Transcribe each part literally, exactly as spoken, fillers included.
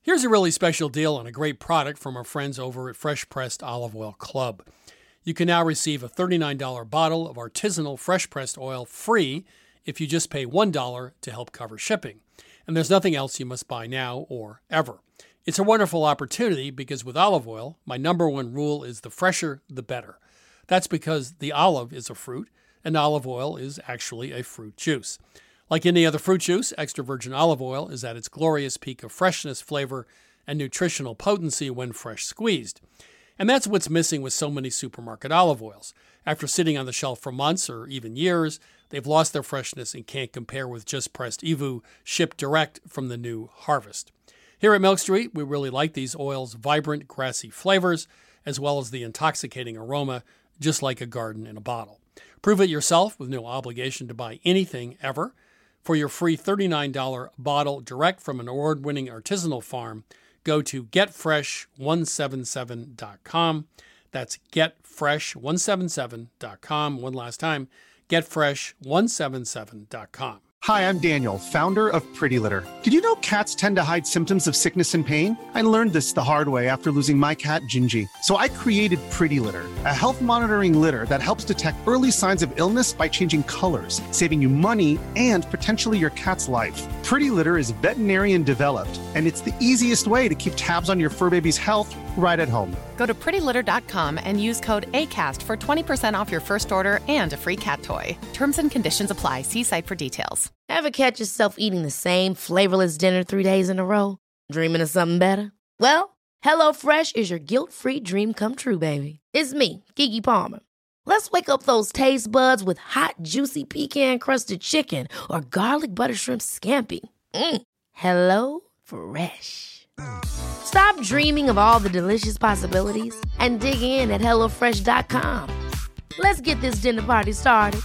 Here's a really special deal on a great product from our friends over at Fresh Pressed Olive Oil Club. You can now receive a thirty-nine dollars bottle of artisanal fresh-pressed oil free if you just pay one dollar to help cover shipping. And there's nothing else you must buy now or ever. It's a wonderful opportunity because with olive oil, my number one rule is the fresher, the better. That's because the olive is a fruit, and olive oil is actually a fruit juice. Like any other fruit juice, extra virgin olive oil is at its glorious peak of freshness, flavor, and nutritional potency when fresh squeezed. And that's what's missing with so many supermarket olive oils. After sitting on the shelf for months or even years, they've lost their freshness and can't compare with just pressed E V U shipped direct from the new harvest. Here at Milk Street, we really like these oils' vibrant, grassy flavors, as well as the intoxicating aroma, just like a garden in a bottle. Prove it yourself with no obligation to buy anything ever. For your free thirty-nine dollars bottle direct from an award-winning artisanal farm, go to get fresh one seventy-seven dot com. That's get fresh one seventy-seven dot com. One last time, get fresh one seventy-seven dot com. Hi, I'm Daniel, founder of Pretty Litter. Did you know cats tend to hide symptoms of sickness and pain? I learned this the hard way after losing my cat, Gingy. So I created Pretty Litter, a health monitoring litter that helps detect early signs of illness by changing colors, saving you money and potentially your cat's life. Pretty Litter is veterinarian developed, and it's the easiest way to keep tabs on your fur baby's health right at home. Go to pretty litter dot com and use code ACAST for twenty percent off your first order and a free cat toy. Terms and conditions apply. See site for details. Ever catch yourself eating the same flavorless dinner three days in a row? Dreaming of something better? Well, HelloFresh is your guilt-free dream come true, baby. It's me, Keke Palmer. Let's wake up those taste buds with hot, juicy pecan-crusted chicken or garlic butter shrimp scampi. Mm. Hello Fresh. Stop dreaming of all the delicious possibilities and dig in at hello fresh dot com. Let's get this dinner party started.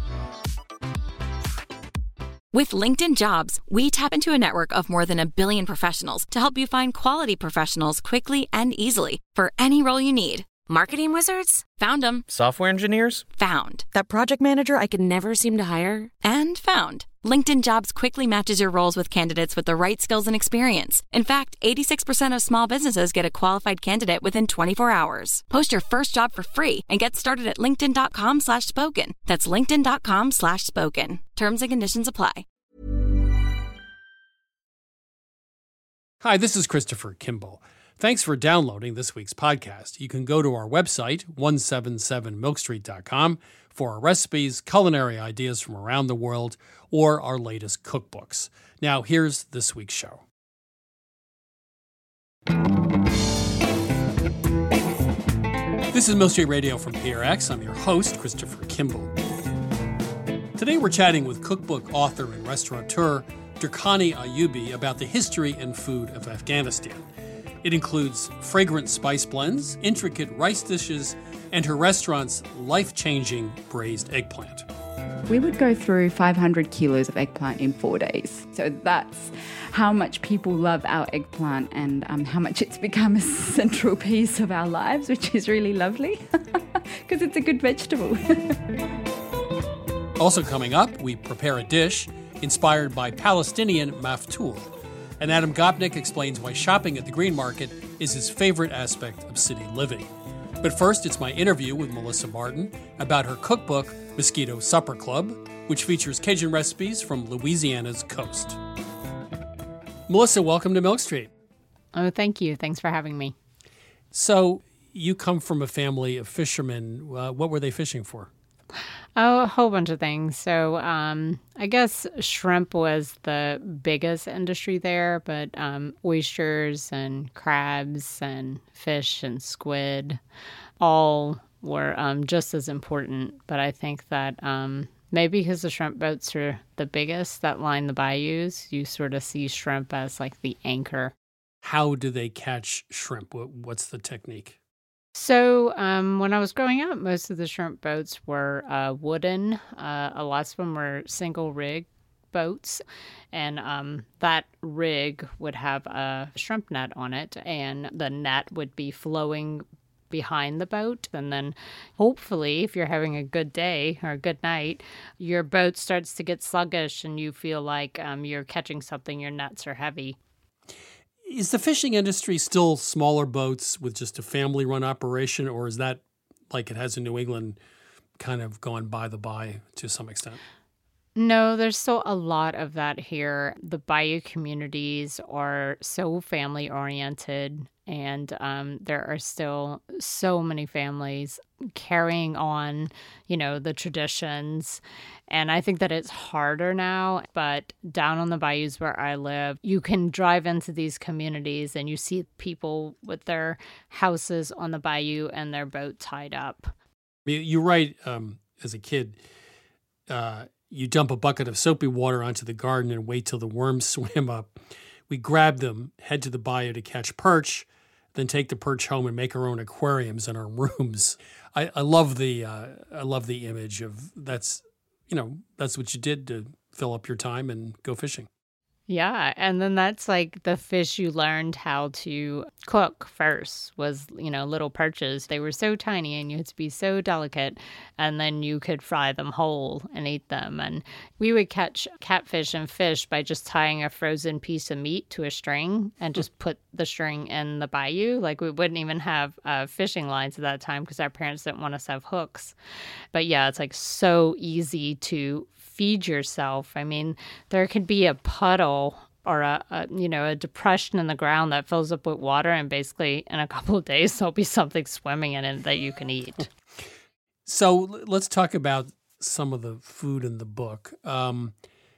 With LinkedIn Jobs, we tap into a network of more than a billion professionals to help you find quality professionals quickly and easily for any role you need. Marketing wizards? Found them. Software engineers? Found. That project manager I could never seem to hire? And found. LinkedIn Jobs quickly matches your roles with candidates with the right skills and experience. In fact, eighty-six percent of small businesses get a qualified candidate within twenty-four hours. Post your first job for free and get started at linkedin dot com slash spoken. That's linkedin dot com slash spoken. Terms and conditions apply. Hi, this is Christopher Kimball. Thanks for downloading this week's podcast. You can go to our website, one seventy-seven milk street dot com, for our recipes, culinary ideas from around the world, or our latest cookbooks. Now, here's this week's show. This is Milk Street Radio from P R X. I'm your host, Christopher Kimball. Today we're chatting with cookbook author and restaurateur Durkhani Ayubi about the history and food of Afghanistan. It includes fragrant spice blends, intricate rice dishes, and her restaurant's life-changing braised eggplant. We would go through five hundred kilos of eggplant in four days. So that's how much people love our eggplant and um, how much it's become a central piece of our lives, which is really lovely because it's a good vegetable. Also coming up, we prepare a dish inspired by Palestinian maftool. And Adam Gopnik explains why shopping at the Green Market is his favorite aspect of city living. But first, it's my interview with Melissa Martin about her cookbook, Mosquito Supper Club, which features Cajun recipes from Louisiana's coast. Melissa, welcome to Milk Street. Oh, thank you. Thanks for having me. So, you come from a family of fishermen. Uh, what were they fishing for? Oh, a whole bunch of things. So um, I guess shrimp was the biggest industry there, but um, oysters and crabs and fish and squid all were um, just as important. But I think that um, maybe because the shrimp boats are the biggest that line the bayous, you sort of see shrimp as like the anchor. How do they catch shrimp? What's the technique? So um, when I was growing up, most of the shrimp boats were uh, wooden. Uh, a lot of them were single rig boats. And um, that rig would have a shrimp net on it, and the net would be flowing behind the boat. And then hopefully, if you're having a good day or a good night, your boat starts to get sluggish and you feel like um, you're catching something, your nets are heavy. Is the fishing industry still smaller boats with just a family-run operation, or is that like it has in New England kind of gone by the by to some extent? No, there's still a lot of that here. The bayou communities are so family oriented, and um, there are still so many families carrying on, you know, the traditions. And I think that it's harder now, but down on the bayous where I live, you can drive into these communities and you see people with their houses on the bayou and their boat tied up. You, you write um, as a kid, uh, you dump a bucket of soapy water onto the garden and wait till the worms swim up. We grab them, head to the bayou to catch perch, then take the perch home and make our own aquariums in our rooms. I, I love the uh, I love the image of that's you know that's what you did to fill up your time and go fishing. Yeah, and then that's like the fish you learned how to cook first was, you know, little perches. They were so tiny and you had to be so delicate, and then you could fry them whole and eat them. And we would catch catfish and fish by just tying a frozen piece of meat to a string and just put the string in the bayou. Like we wouldn't even have uh, fishing lines at that time because our parents didn't want us to have hooks. But yeah, it's like so easy to feed yourself. I mean, there could be a puddle or a, a you know a depression in the ground that fills up with water, and basically in a couple of days there'll be something swimming in it that you can eat. So let's talk about some of the food in the book. Um,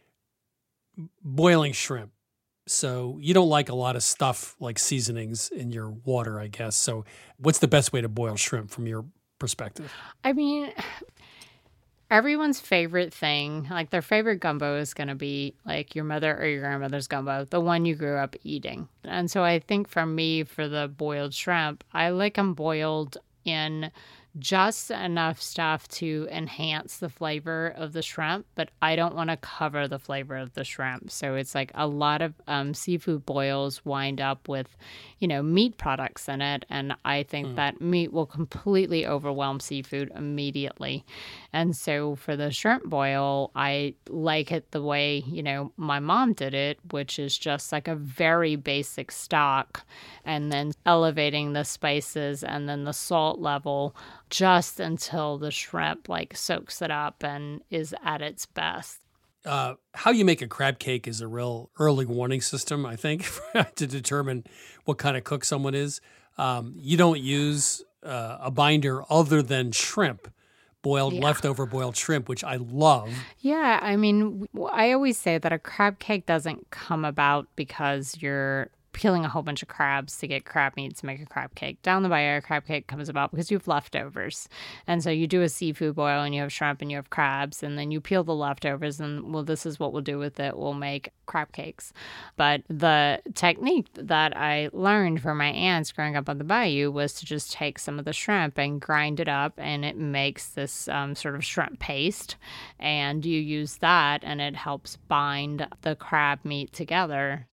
boiling shrimp. So you don't like a lot of stuff like seasonings in your water, I guess. So what's the best way to boil shrimp from your perspective? I mean, everyone's favorite thing, like their favorite gumbo is going to be like your mother or your grandmother's gumbo, the one you grew up eating. And so I think for me, for the boiled shrimp, I like them boiled in just enough stuff to enhance the flavor of the shrimp, but I don't want to cover the flavor of the shrimp. So it's like a lot of um, seafood boils wind up with, you know, meat products in it. And I think mm. that meat will completely overwhelm seafood immediately. And so for the shrimp boil, I like it the way, you know, my mom did it, which is just like a very basic stock and then elevating the spices and then the salt level just until the shrimp like soaks it up and is at its best. Uh, how you make a crab cake is a real early warning system, I think, to determine what kind of cook someone is. Um, you don't use uh, a binder other than shrimp, boiled, yeah. leftover boiled shrimp, which I love. Yeah, I mean, I always say that a crab cake doesn't come about because you're peeling a whole bunch of crabs to get crab meat to make a crab cake. Down the bayou, a crab cake comes about because you have leftovers. And so you do a seafood boil and you have shrimp and you have crabs, and then you peel the leftovers and, well, this is what we'll do with it. We'll make crab cakes. But the technique that I learned from my aunts growing up on the bayou was to just take some of the shrimp and grind it up, and it makes this um, sort of shrimp paste. And you use that and it helps bind the crab meat together.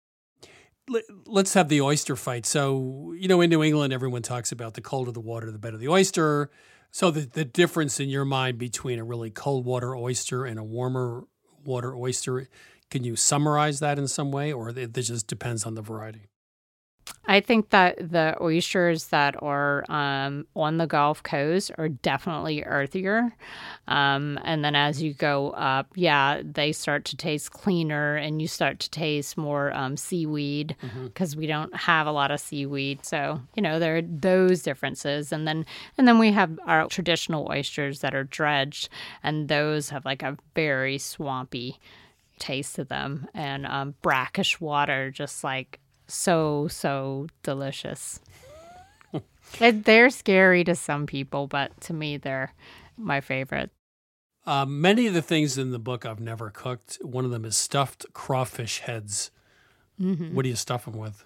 Let's have the oyster fight. So, you know, in New England, everyone talks about the colder the water, the better the oyster. So the, the difference in your mind between a really cold water oyster and a warmer water oyster, can you summarize that in some way, or it just depends on the variety? I think that the oysters that are um, on the Gulf Coast are definitely earthier. Um, and then as you go up, yeah, they start to taste cleaner and you start to taste more um, seaweed because mm-hmm. we don't have a lot of seaweed. So, you know, there are those differences. And then and then we have our traditional oysters that are dredged, and those have like a very swampy taste to them, and um, brackish water, just like so, so delicious. it, they're scary to some people, but to me, they're my favorite. Uh, many of the things in the book I've never cooked. One of them is stuffed crawfish heads. Mm-hmm. What do you stuff them with?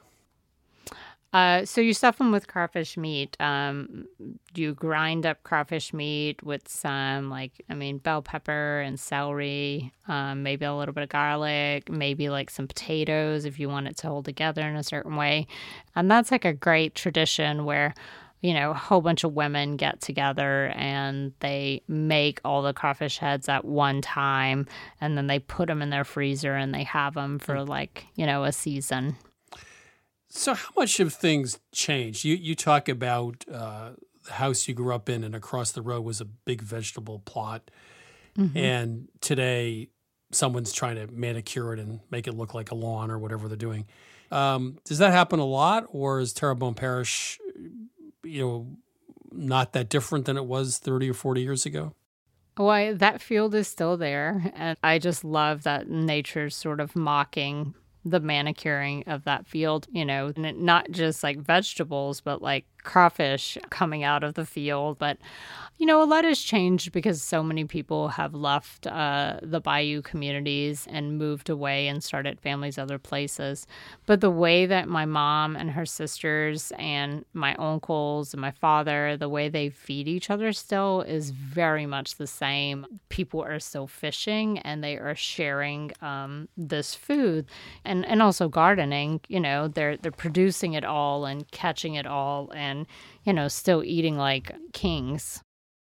Uh, so you stuff them with crawfish meat. Um, you grind up crawfish meat with some, like, I mean, bell pepper and celery, um, maybe a little bit of garlic, maybe like some potatoes if you want it to hold together in a certain way. And that's like a great tradition where, you know, a whole bunch of women get together and they make all the crawfish heads at one time, and then they put them in their freezer and they have them for like, you know, a season. So how much have things changed? You you talk about uh, the house you grew up in and across the road was a big vegetable plot. Mm-hmm. And today someone's trying to manicure it and make it look like a lawn or whatever they're doing. Um, does that happen a lot, or is Terrebonne Parish, you know, not that different than it was thirty or forty years ago? Well, that field is still there, and I just love that nature's sort of mocking the manicuring of that field, you know, and it, not just like vegetables, but like crawfish coming out of the field. But, you know, a lot has changed because so many people have left uh, the bayou communities and moved away and started families other places. But the way that my mom and her sisters and my uncles and my father, the way they feed each other still is very much the same. People are still fishing and they are sharing um, this food, and, and also gardening. You know, they're they're producing it all and catching it all and, you know, still eating like kings.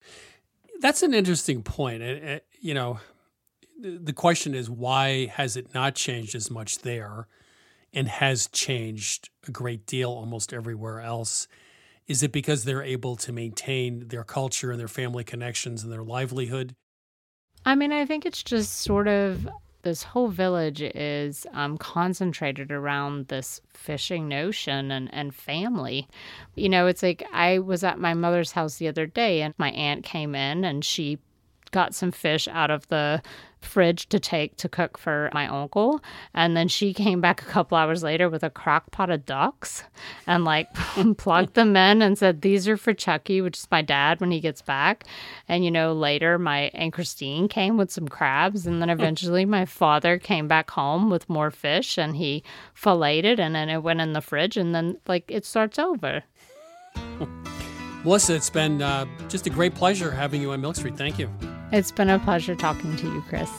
That's an interesting point. It, it, you know, the question is, why has it not changed as much there and has changed a great deal almost everywhere else? Is it because they're able to maintain their culture and their family connections and their livelihood? I mean, I think it's just sort of this whole village is um, concentrated around this fishing notion and, and family. You know, it's like I was at my mother's house the other day and my aunt came in and she got some fish out of the fridge to take to cook for my uncle. And then she came back a couple hours later with a crock pot of ducks and like plugged them in and said, these are for Chucky, which is my dad when he gets back. And, you know, later my Aunt Christine came with some crabs. And then eventually my father came back home with more fish and he filleted and then it went in the fridge and then like it starts over. Melissa, it's been uh, just a great pleasure having you on Milk Street. Thank you. It's been a pleasure talking to you, Chris.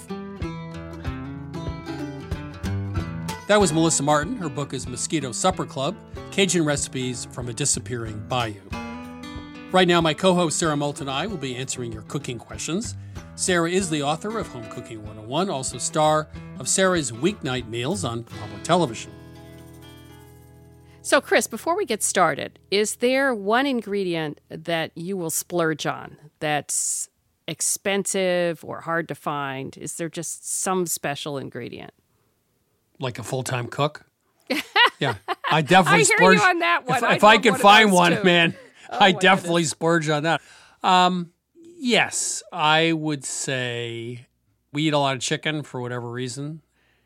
That was Melissa Martin. Her book is Mosquito Supper Club, Cajun Recipes from a Disappearing Bayou. Right now, my co-host Sarah Moulton and I will be answering your cooking questions. Sarah is the author of Home Cooking one oh one, also star of Sarah's Weeknight Meals on public television. So, Chris, before we get started, is there one ingredient that you will splurge on that's expensive or hard to find? Is there just some special ingredient? Like a full-time cook? Yeah, I definitely I hear splurge. you on that one. If I, if I can one find one, too. man, oh, I definitely goodness. splurge on that. Um, yes, I would say we eat a lot of chicken for whatever reason,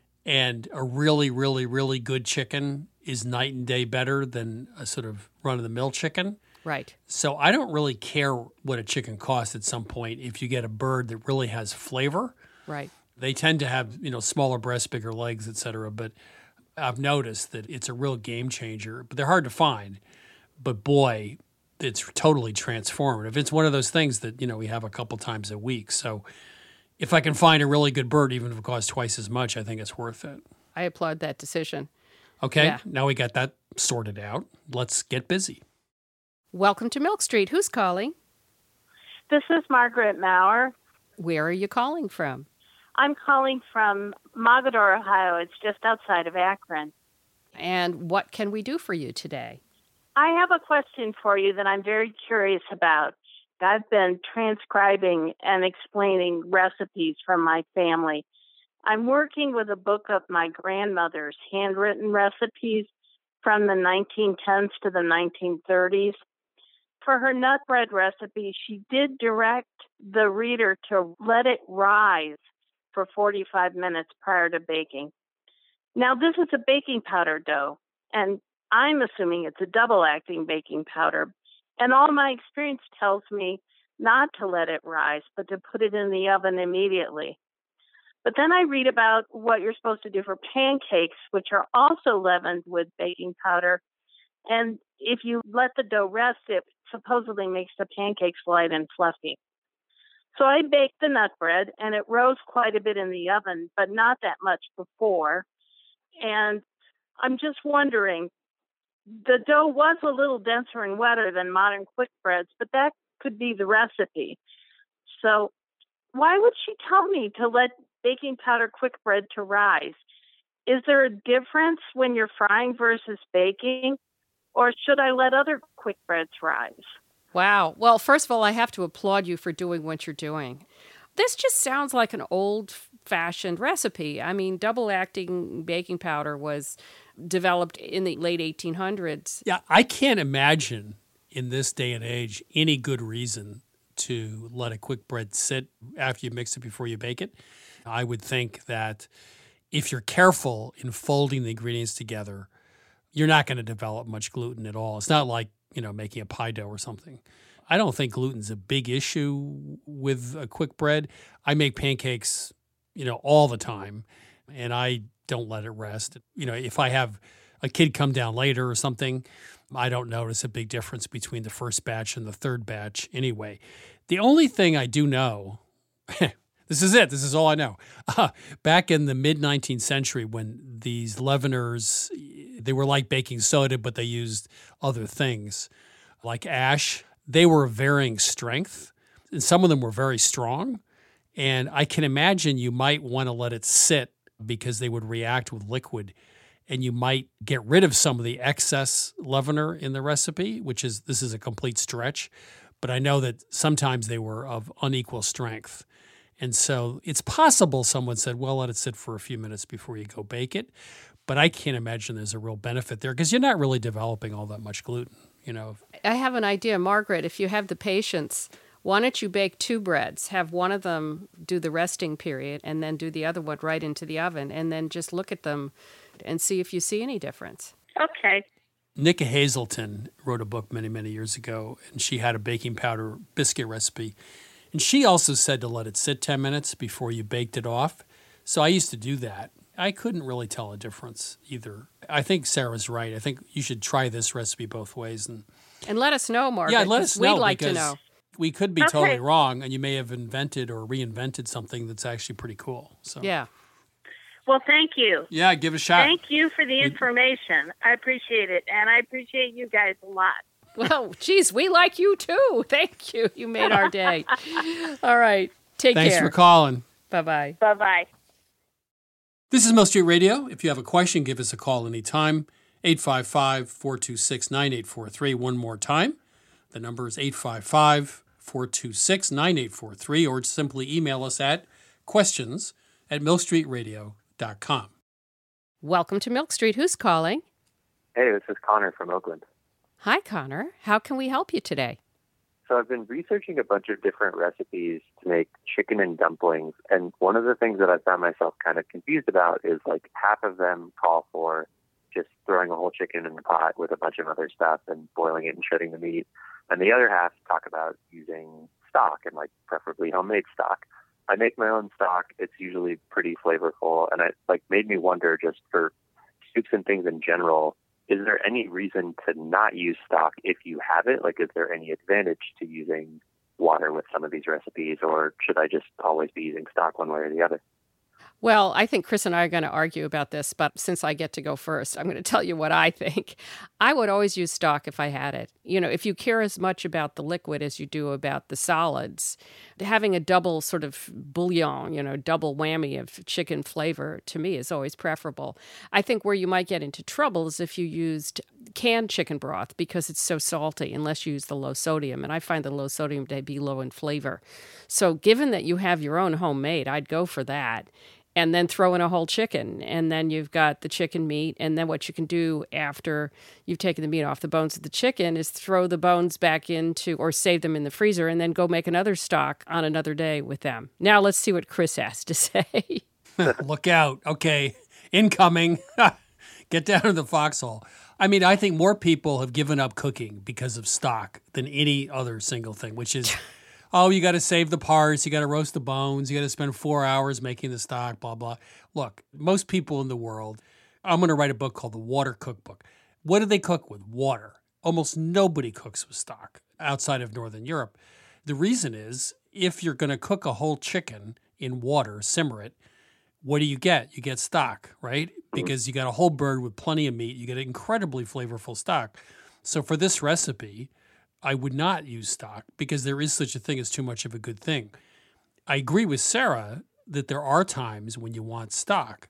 and a really, really, really good chicken is night and day better than a sort of run-of-the-mill chicken. Right. So I don't really care what a chicken costs at some point if you get a bird that really has flavor. Right. They tend to have, you know, smaller breasts, bigger legs, et cetera. But I've noticed that it's a real game changer. But they're hard to find. But boy, it's totally transformative. It's one of those things that, you know, we have a couple times a week. So if I can find a really good bird, even if it costs twice as much, I think it's worth it. I applaud that decision. Okay, Yeah. Now we got that sorted out. Let's get busy. Welcome to Milk Street. Who's calling? This is Margaret Maurer. Where are you calling from? I'm calling from Mogadore, Ohio. It's just outside of Akron. And what can we do for you today? I have a question for you that I'm very curious about. I've been transcribing and explaining recipes from my family. I'm working with a book of my grandmother's handwritten recipes from the nineteen tens to the nineteen thirties. For her nut bread recipe, she did direct the reader to let it rise for forty-five minutes prior to baking. Now, this is a baking powder dough, and I'm assuming it's a double-acting baking powder. And all my experience tells me not to let it rise, but to put it in the oven immediately. But then I read about what you're supposed to do for pancakes, which are also leavened with baking powder. And if you let the dough rest, it supposedly makes the pancakes light and fluffy. So I baked the nut bread, and it rose quite a bit in the oven, but not that much before. And I'm just wondering, the dough was a little denser and wetter than modern quick breads, but that could be the recipe. So why would she tell me to let baking powder quick bread to rise? Is there a difference when you're frying versus baking, or should I let other quick breads rise? Wow. Well, first of all, I have to applaud you for doing what you're doing. This just sounds like an old-fashioned recipe. I mean, double-acting baking powder was developed in the late eighteen hundreds. Yeah, I can't imagine in this day and age any good reason to let a quick bread sit after you mix it before you bake it. I would think that if you're careful in folding the ingredients together, you're not going to develop much gluten at all. It's not like, you know, making a pie dough or something. I don't think gluten's a big issue with a quick bread. I make pancakes, you know, all the time, and I don't let it rest. You know, if I have a kid come down later or something, I don't notice a big difference between the first batch and the third batch anyway. The only thing I do know, this is it, this is all I know. Uh, back in the mid-nineteenth century when these leaveners, they were like baking soda, but they used other things like ash. They were of varying strength, and some of them were very strong. And I can imagine you might want to let it sit because they would react with liquid, and you might get rid of some of the excess leavener in the recipe, which is, this is a complete stretch. But I know that sometimes they were of unequal strength. And so it's possible someone said, well, let it sit for a few minutes before you go bake it. But I can't imagine there's a real benefit there because you're not really developing all that much gluten, you know. I have an idea, Margaret, if you have the patience, why don't you bake two breads? Have one of them do the resting period and then do the other one right into the oven and then just look at them and see if you see any difference. Okay. Nika Hazelton wrote a book many, many years ago, and she had a baking powder biscuit recipe. And she also said to let it sit ten minutes before you baked it off. So I used to do that. I couldn't really tell a difference either. I think Sarah's right. I think you should try this recipe both ways. And and let us know, Margaret. Yeah, let us know. We'd like to because know. We could be Okay. totally wrong, and you may have invented or reinvented something that's actually pretty cool. So Yeah. Well, thank you. yeah, give it a shot. Thank you for the information. I appreciate it, and I appreciate you guys a lot. Well, geez, we like you too. Thank you. You made our day. All right. Take Thanks care. for calling. Bye-bye. Bye-bye. This is Milk Street Radio. If you have a question, give us a call anytime. eight five five, four two six, nine eight four three. One more time. The number is eight five five, four two six, nine eight four three, or simply email us at questions at milk street radio dot com. Welcome to Milk Street. Who's calling? Hey, this is Connor from Oakland. Hi, Connor. How can we help you today? So I've been researching a bunch of different recipes to make chicken and dumplings, and one of the things that I found myself kind of confused about is like half of them call for just throwing a whole chicken in the pot with a bunch of other stuff and boiling it and shredding the meat, and the other half talk about using stock and like preferably homemade stock. I make my own stock. It's usually pretty flavorful, and it like made me wonder, just for soups and things in general, is there any reason to not use stock if you have it? Like, is there any advantage to using water with some of these recipes, or should I just always be using stock one way or the other? Well, I think Chris and I are going to argue about this, but since I get to go first, I'm going to tell you what I think. I would always use stock if I had it. You know, if you care as much about the liquid as you do about the solids, having a double sort of bouillon, you know, double whammy of chicken flavor, to me is always preferable. I think where you might get into trouble is if you used canned chicken broth because it's so salty, unless you use the low sodium. And I find the low sodium to be low in flavor. So given that you have your own homemade, I'd go for that. And then throw in a whole chicken. And then you've got the chicken meat. And then what you can do after you've taken the meat off the bones of the chicken is throw the bones back into, or save them in the freezer, and then go make another stock on another day with them. Now let's see what Chris has to say. Look out. Okay. Incoming. Get down to the foxhole. I mean, I think more people have given up cooking because of stock than any other single thing, which is... Oh, you got to save the parts, you got to roast the bones, you got to spend four hours making the stock, blah, blah. Look, most people in the world, I'm going to write a book called The Water Cookbook. What do they cook with? Water. Almost nobody cooks with stock outside of Northern Europe. The reason is, if you're going to cook a whole chicken in water, simmer it, what do you get? You get stock, right? Because you got a whole bird with plenty of meat. You get incredibly flavorful stock. So for this recipe, I would not use stock because there is such a thing as too much of a good thing. I agree with Sarah that there are times when you want stock.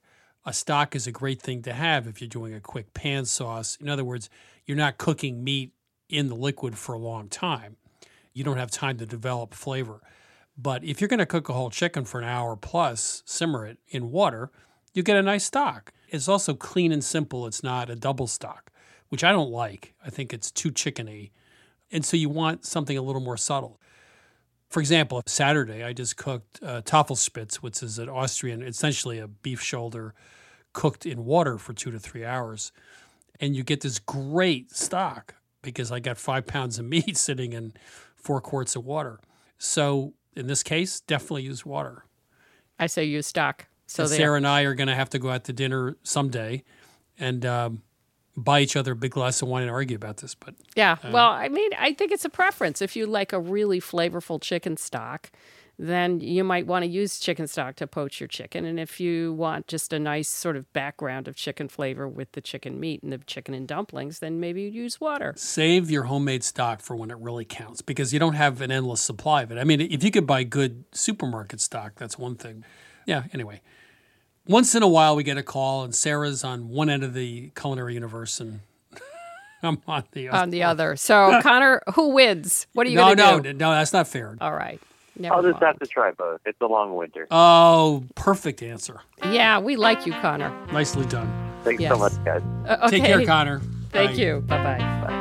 A stock is a great thing to have if you're doing a quick pan sauce. In other words, you're not cooking meat in the liquid for a long time. You don't have time to develop flavor. But if you're going to cook a whole chicken for an hour plus, simmer it in water, you get a nice stock. It's also clean and simple. It's not a double stock, which I don't like. I think it's too chickeny. And so you want something a little more subtle. For example, Saturday, I just cooked uh, Tafelspitz, which is an Austrian, essentially a beef shoulder cooked in water for two to three hours. And you get this great stock because I got five pounds of meat sitting in four quarts of water. So in this case, definitely use water. I say use stock. So and Sarah and I are going to have to go out to dinner someday and um, buy each other a big glass of wine and argue about this. But yeah, uh, well, I mean, I think it's a preference. If you like a really flavorful chicken stock, then you might want to use chicken stock to poach your chicken. And if you want just a nice sort of background of chicken flavor with the chicken meat and the chicken and dumplings, then maybe you use water. Save your homemade stock for when it really counts because you don't have an endless supply of it. I mean, if you could buy good supermarket stock, that's one thing. Yeah, anyway. Once in a while we get a call and Sarah's on one end of the culinary universe and I'm on the other. On the other. So, Connor, who wins? What are you no, going to no, do? No, no, that's not fair. All right. Never I'll just mind. have to try both. It's a long winter. Oh, perfect answer. Yeah, we like you, Connor. Nicely done. Thanks yes. so much, guys. Uh, okay. Take care, Connor. Thank Bye. you. Bye-bye.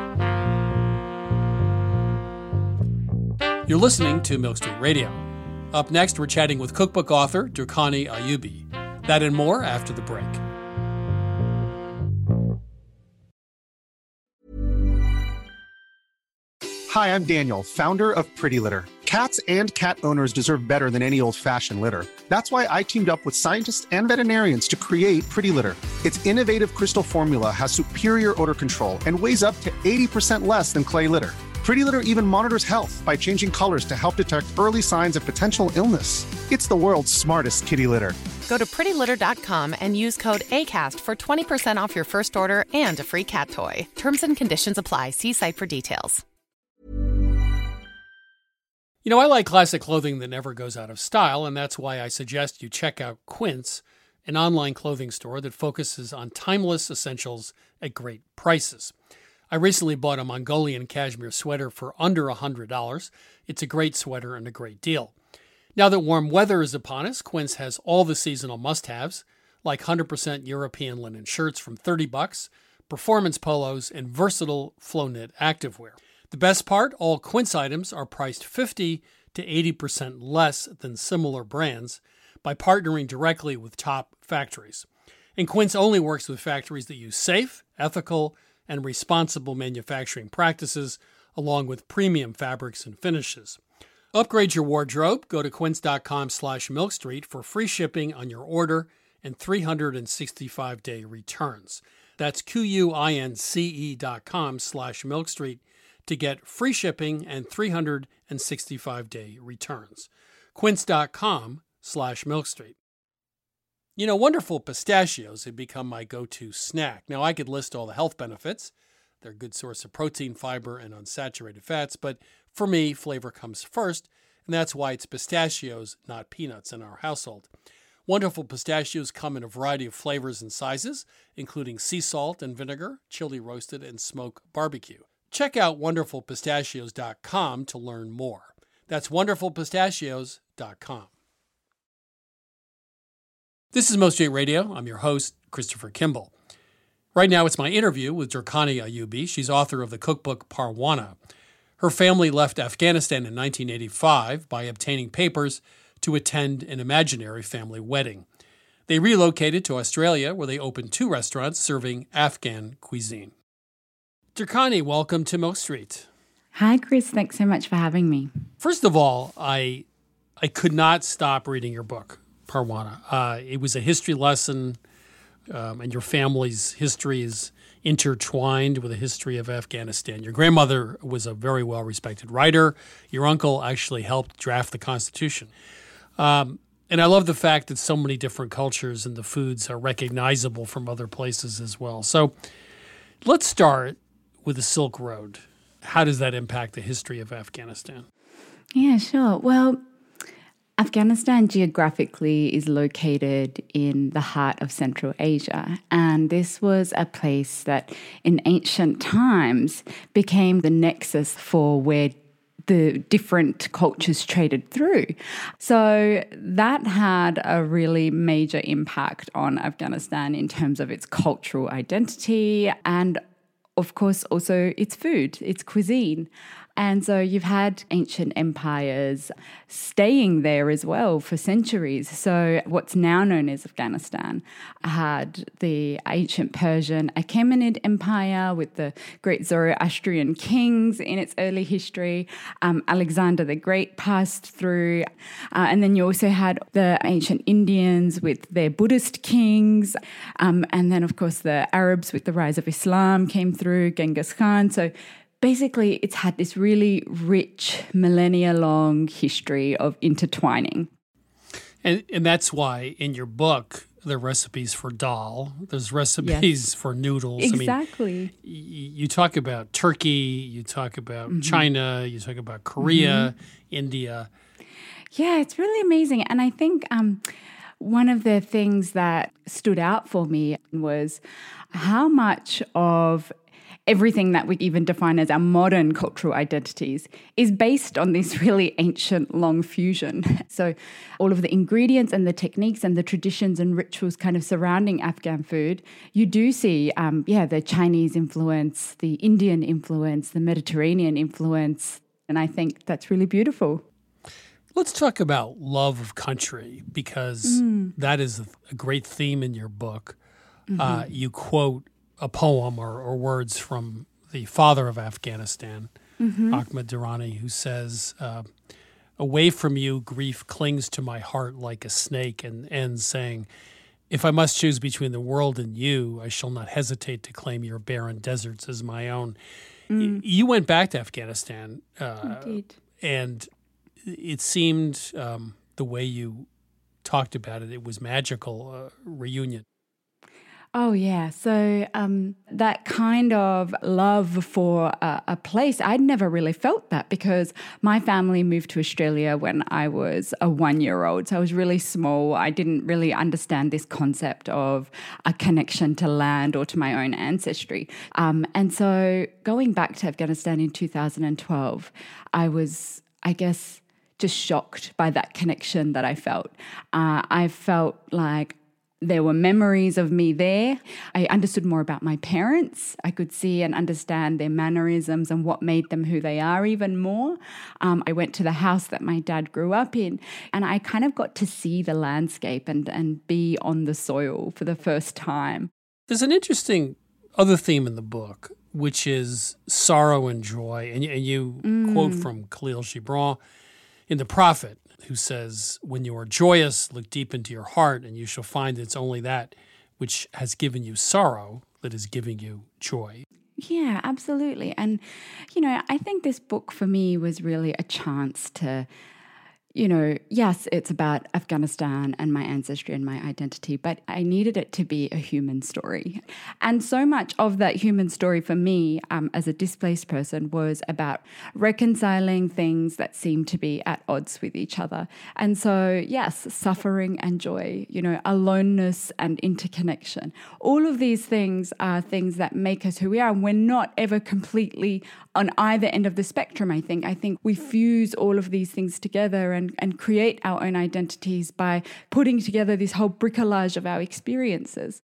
Bye. You're listening to Milk Street Radio. Up next, we're chatting with cookbook author Durkhani Ayubi. That and more after the break. Hi, I'm Daniel, founder of Pretty Litter. Cats and cat owners deserve better than any old-fashioned litter. That's why I teamed up with scientists and veterinarians to create Pretty Litter. Its innovative crystal formula has superior odor control and weighs up to eighty percent less than clay litter. Pretty Litter even monitors health by changing colors to help detect early signs of potential illness. It's the world's smartest kitty litter. Go to pretty litter dot com and use code ACAST for twenty percent off your first order and a free cat toy. Terms and conditions apply. See site for details. You know, I like classic clothing that never goes out of style, and that's why I suggest you check out Quince, an online clothing store that focuses on timeless essentials at great prices. I recently bought a Mongolian cashmere sweater for under one hundred dollars. It's a great sweater and a great deal. Now that warm weather is upon us, Quince has all the seasonal must-haves, like one hundred percent European linen shirts from thirty bucks, performance polos, and versatile flow-knit activewear. The best part, all Quince items are priced fifty to eighty percent less than similar brands by partnering directly with top factories. And Quince only works with factories that use safe, ethical, and responsible manufacturing practices, along with premium fabrics and finishes. Upgrade your wardrobe. Go to quince.com slash milkstreet for free shipping on your order and three hundred sixty-five day returns. That's Q-U-I-N-C-E dot com slash milkstreet to get free shipping and three hundred sixty-five day returns. Quince.com slash milkstreet. You know, Wonderful Pistachios have become my go-to snack. Now, I could list all the health benefits. They're a good source of protein, fiber, and unsaturated fats, but for me, flavor comes first, and that's why it's pistachios, not peanuts, in our household. Wonderful Pistachios come in a variety of flavors and sizes, including sea salt and vinegar, chili roasted, and smoke barbecue. Check out wonderful pistachios dot com to learn more. That's wonderful pistachios dot com. This is Milk Street Radio. I'm your host, Christopher Kimball. Right now, it's my interview with Durkhani Ayubi. She's author of the cookbook Parwana. Her family left Afghanistan in nineteen eighty-five by obtaining papers to attend an imaginary family wedding. They relocated to Australia, where they opened two restaurants serving Afghan cuisine. Durkhani, welcome to Milk Street. Hi, Chris. Thanks so much for having me. First of all, I I could not stop reading your book, Parwana. Uh, it was a history lesson, um, and your family's history is intertwined with the history of Afghanistan. Your grandmother was a very well-respected writer. Your uncle actually helped draft the Constitution. Um, and I love the fact that so many different cultures and the foods are recognizable from other places as well. So let's start with the Silk Road. How does that impact the history of Afghanistan? Yeah, sure. Well, Afghanistan geographically is located in the heart of Central Asia, and this was a place that in ancient times became the nexus for where the different cultures traded through. So that had a really major impact on Afghanistan in terms of its cultural identity and, of course, also its food, its cuisine. And so you've had ancient empires staying there as well for centuries. So what's now known as Afghanistan had the ancient Persian Achaemenid Empire with the great Zoroastrian kings in its early history. Um, Alexander the Great passed through. Uh, and then you also had the ancient Indians with their Buddhist kings. Um, and then, of course, the Arabs with the rise of Islam came through, Genghis Khan. So basically, it's had this really rich, millennia-long history of intertwining. And and that's why in your book, there are recipes for dal, there's recipes yes. for noodles. Exactly. I mean, y- you talk about Turkey, you talk about mm-hmm. China, you talk about Korea, mm-hmm. India. Yeah, it's really amazing. And I think um, one of the things that stood out for me was how much of everything that we even define as our modern cultural identities is based on this really ancient long fusion. So all of the ingredients and the techniques and the traditions and rituals kind of surrounding Afghan food, you do see, um, yeah, the Chinese influence, the Indian influence, the Mediterranean influence, and I think that's really beautiful. Let's talk about love of country, because mm. that is a great theme in your book. Mm-hmm. Uh, you quote a poem or, or words from the father of Afghanistan, mm-hmm. Ahmed Durrani, who says, uh, away from you, grief clings to my heart like a snake, and ends saying, if I must choose between the world and you, I shall not hesitate to claim your barren deserts as my own. Mm. Y- you went back to Afghanistan, uh, Indeed. And it seemed um, the way you talked about it, it was magical, uh, reunion. Oh, yeah. So um, that kind of love for a, a place, I'd never really felt that because my family moved to Australia when I was a one-year-old. So I was really small. I didn't really understand this concept of a connection to land or to my own ancestry. Um, and so going back to Afghanistan in two thousand twelve, I was, I guess, just shocked by that connection that I felt. Uh, I felt like there were memories of me there. I understood more about my parents. I could see and understand their mannerisms and what made them who they are even more. Um, I went to the house that my dad grew up in, and I kind of got to see the landscape and, and be on the soil for the first time. There's an interesting other theme in the book, which is sorrow and joy. And, and you mm. quote from Khalil Gibran in The Prophet, who says, when you are joyous, look deep into your heart, and you shall find it's only that which has given you sorrow that is giving you joy. Yeah, absolutely. And, you know, I think this book for me was really a chance to, you know, yes, it's about Afghanistan and my ancestry and my identity, but I needed it to be a human story. And so much of that human story for me um, as a displaced person was about reconciling things that seem to be at odds with each other. And so, yes, suffering and joy, you know, aloneness and interconnection. All of these things are things that make us who we are. And we're not ever completely on either end of the spectrum, I think. I think we fuse all of these things together and And, and create our own identities by putting together this whole bricolage of our experiences.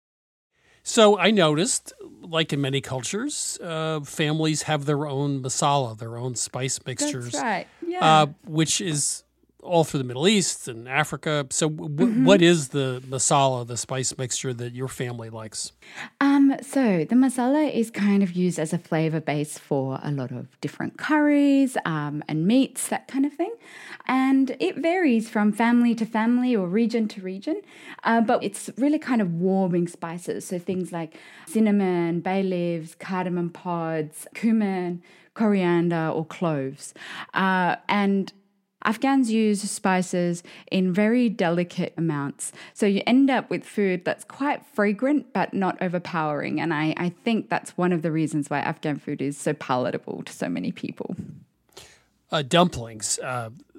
So I noticed, like in many cultures, uh, families have their own masala, their own spice mixtures. That's right, yeah. Uh, which is all through the Middle East and Africa. So w- mm-hmm. what is the masala, the spice mixture that your family likes? Um, so the masala is kind of used as a flavor base for a lot of different curries um, and meats, that kind of thing. And it varies from family to family or region to region, uh, but it's really kind of warming spices. So things like cinnamon, bay leaves, cardamom pods, cumin, coriander, or cloves. Uh, and Afghans use spices in very delicate amounts. So you end up with food that's quite fragrant but not overpowering. And I, I think that's one of the reasons why Afghan food is so palatable to so many people. Uh, dumplings. Uh,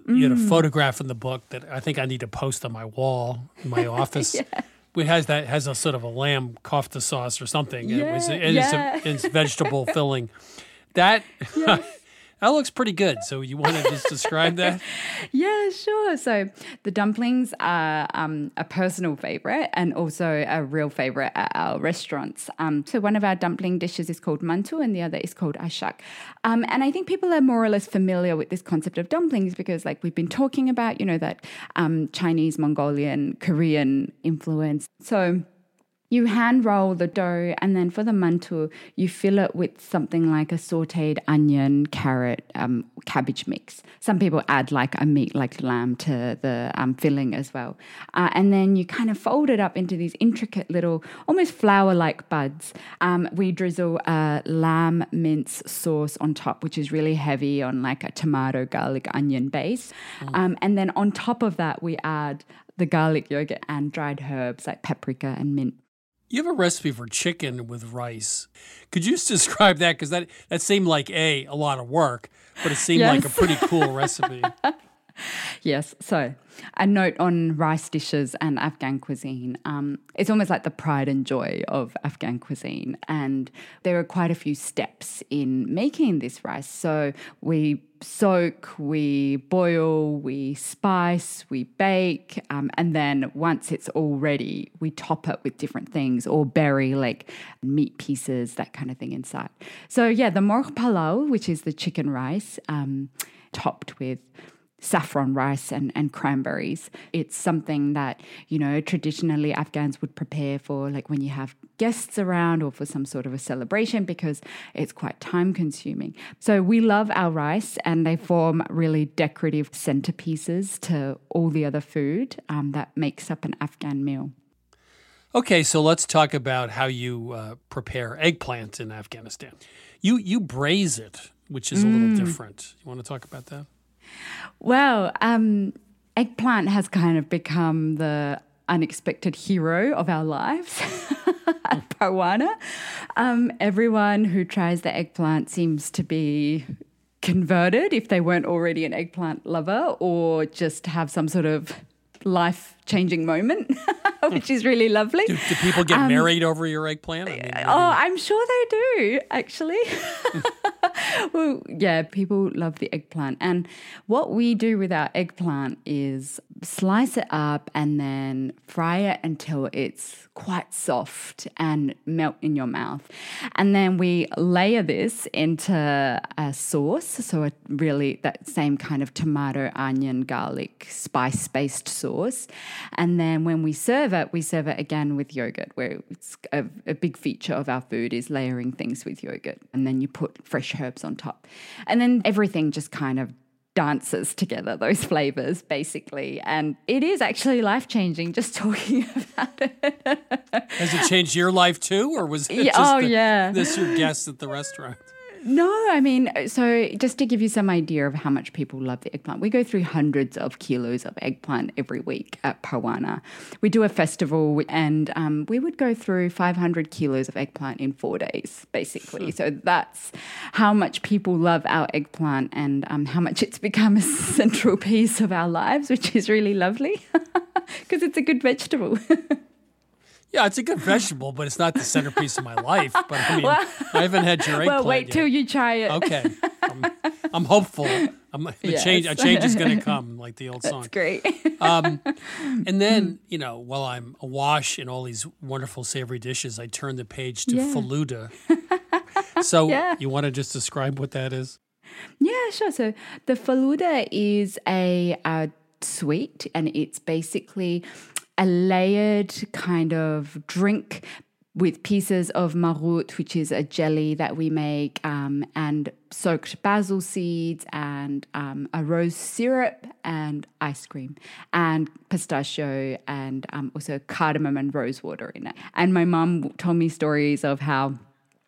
you had a photograph in the book that I think I need to post on my wall in my office. yeah. It has that has a sort of a lamb kofta sauce or something. Yeah, it was it yeah. is a, it's vegetable filling. That yeah. That looks pretty good. So you want to just describe that? Yeah, sure. So the dumplings are um, a personal favorite and also a real favorite at our restaurants. Um, so one of our dumpling dishes is called mantu and the other is called ashak. Um, and I think people are more or less familiar with this concept of dumplings because like we've been talking about, you know, that um, Chinese, Mongolian, Korean influence. So you hand roll the dough and then for the mantu, you fill it with something like a sauteed onion, carrot, um, cabbage mix. Some people add like a meat like lamb to the um, filling as well. Uh, and then you kind of fold it up into these intricate little, almost flower-like buds. Um, we drizzle a lamb mince sauce on top, which is really heavy on like a tomato, garlic, onion base. Mm. Um, and then on top of that, we add the garlic yogurt and dried herbs like paprika and mint. You have a recipe for chicken with rice. Could you just describe that? Because that, that seemed like, A, a lot of work, but it seemed yes. like a pretty cool recipe. Yes. So a note on rice dishes and Afghan cuisine. Um, it's almost like the pride and joy of Afghan cuisine. And there are quite a few steps in making this rice. So we soak, we boil, we spice, we bake. Um, and then once it's all ready, we top it with different things or bury like meat pieces, that kind of thing inside. So yeah, the morgh palau, which is the chicken rice, um, topped with saffron rice and, and cranberries. It's something that, you know, traditionally Afghans would prepare for like when you have guests around or for some sort of a celebration because it's quite time consuming. So we love our rice and they form really decorative centerpieces to all the other food um, that makes up an Afghan meal. Okay, so let's talk about how you uh, prepare eggplant in Afghanistan. You, you braise it, which is a little mm. different. You want to talk about that? Well, um, eggplant has kind of become the unexpected hero of our lives at Parwana. Um, everyone who tries the eggplant seems to be converted if they weren't already an eggplant lover or just have some sort of life-changing moment, which is really lovely. Do, do people get um, married over your eggplant? I mean, maybe... Oh, I'm sure they do, actually. Well, yeah, people love the eggplant. And what we do with our eggplant is slice it up and then fry it until it's quite soft and melt in your mouth. And then we layer this into a sauce, so a really that same kind of tomato, onion, garlic, spice-based sauce. And then when we serve it, we serve it again with yogurt, where it's a, a big feature of our food is layering things with yogurt. And then you put fresh herbs on top. And then everything just kind of dances together, those flavors, basically. And it is actually life-changing just talking about it. Has it changed your life too, or was it yeah, just oh, the, yeah. this your guest at the restaurant? No, I mean, so just to give you some idea of how much people love the eggplant, we go through hundreds of kilos of eggplant every week at Parwana. We do a festival and um, we would go through five hundred kilos of eggplant in four days, basically. So that's how much people love our eggplant and um, how much it's become a central piece of our lives, which is really lovely because it's a good vegetable. Yeah, it's a good vegetable, but it's not the centerpiece of my life. But I mean, well, I haven't had your eggplant Well, wait yet. till you try it. Okay. I'm, I'm hopeful. I'm, yes. change, a change is going to come, like the old song. That's great. um, and then, you know, while I'm awash in all these wonderful savory dishes, I turn the page to yeah. faluda. So yeah. you want to just describe what that is? Yeah, sure. So the faluda is a, a sweet, and it's basically a layered kind of drink with pieces of marut, which is a jelly that we make, um, and soaked basil seeds and um, a rose syrup and ice cream and pistachio and um, also cardamom and rose water in it. And my mum told me stories of how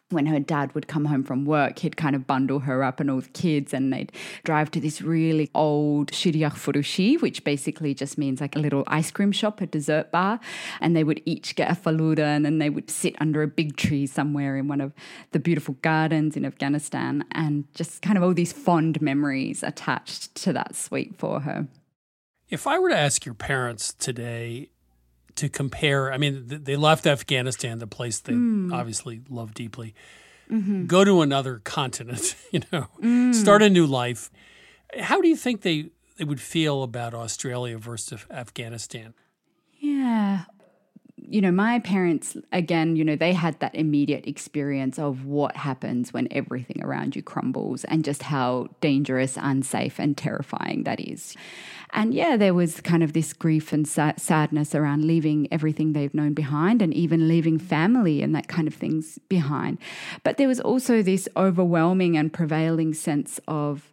when her dad would come home from work, he'd kind of bundle her up and all the kids, and they'd drive to this really old shiriach furushi, which basically just means like a little ice cream shop, a dessert bar, and they would each get a faluda, and then they would sit under a big tree somewhere in one of the beautiful gardens in Afghanistan, and just kind of all these fond memories attached to that sweet for her. If I were to ask your parents today to compare, I mean, they left Afghanistan, the place they mm. obviously love deeply, mm-hmm. go to another continent, you know, mm. start a new life. How do you think they, they would feel about Australia versus Afghanistan? Yeah. You know, my parents, again, you know, they had that immediate experience of what happens when everything around you crumbles and just how dangerous, unsafe and terrifying that is. And yeah, there was kind of this grief and sa- sadness around leaving everything they've known behind and even leaving family and that kind of things behind. But there was also this overwhelming and prevailing sense of